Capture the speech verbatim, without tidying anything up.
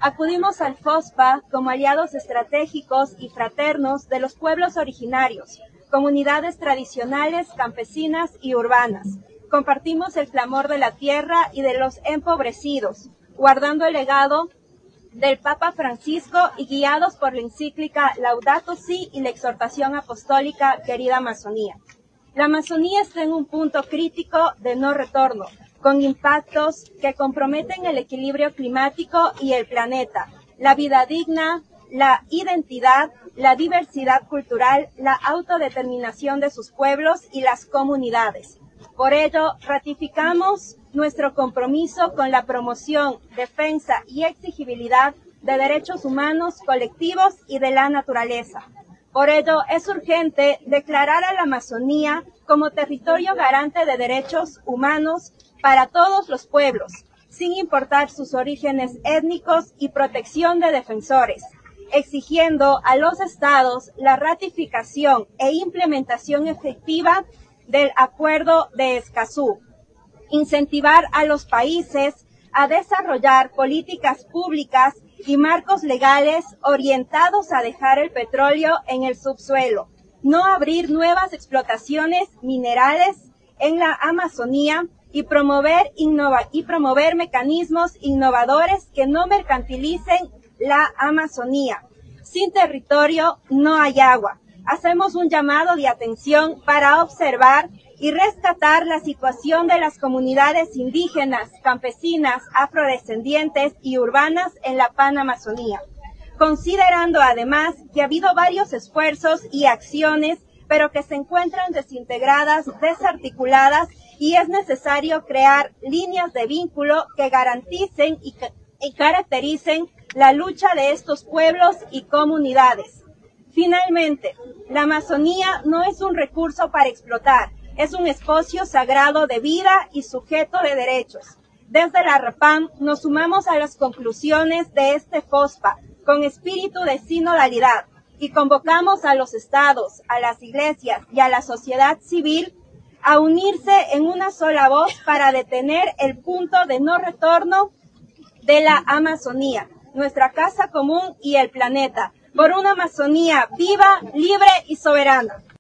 acudimos al FOSPA como aliados estratégicos y fraternos de los pueblos originarios, comunidades tradicionales, campesinas y urbanas. Compartimos el clamor de la tierra y de los empobrecidos, guardando el legado del Papa Francisco y guiados por la encíclica Laudato Si y la exhortación apostólica Querida Amazonía. La Amazonía está en un punto crítico de no retorno, con impactos que comprometen el equilibrio climático y el planeta, la vida digna, la identidad, la diversidad cultural, la autodeterminación de sus pueblos y las comunidades. Por ello, ratificamos nuestro compromiso con la promoción, defensa y exigibilidad de derechos humanos, colectivos y de la naturaleza. Por ello, es urgente declarar a la Amazonía como territorio garante de derechos humanos para todos los pueblos, sin importar sus orígenes étnicos y protección de defensores, exigiendo a los estados la ratificación e implementación efectiva del Acuerdo de Escazú, incentivar a los países a desarrollar políticas públicas y marcos legales orientados a dejar el petróleo en el subsuelo, no abrir nuevas explotaciones minerales en la Amazonía y promover, innova- y promover mecanismos innovadores que no mercantilicen la Amazonía. Sin territorio no hay agua. Hacemos un llamado de atención para observar y rescatar la situación de las comunidades indígenas, campesinas, afrodescendientes y urbanas en la Panamazonía, considerando además que ha habido varios esfuerzos y acciones, pero que se encuentran desintegradas, desarticuladas, y es necesario crear líneas de vínculo que garanticen y, y caractericen la lucha de estos pueblos y comunidades. Finalmente, la Amazonía no es un recurso para explotar, es un espacio sagrado de vida y sujeto de derechos. Desde la RAPAM nos sumamos a las conclusiones de este FOSPA con espíritu de sinodalidad y convocamos a los estados, a las iglesias y a la sociedad civil a unirse en una sola voz para detener el punto de no retorno de la Amazonía, nuestra casa común y el planeta, por una Amazonía viva, libre y soberana.